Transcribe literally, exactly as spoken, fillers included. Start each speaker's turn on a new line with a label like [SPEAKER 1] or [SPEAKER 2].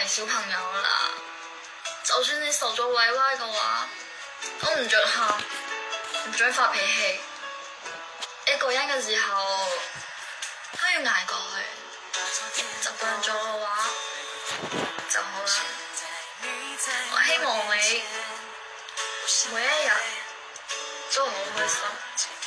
[SPEAKER 1] 係小朋友啦，就算你受咗委屈嘅話，都唔准喊，唔准發脾氣。一個人嘅時候都要捱過去，習慣咗嘅話就好啦。我希望你每一日都好開心。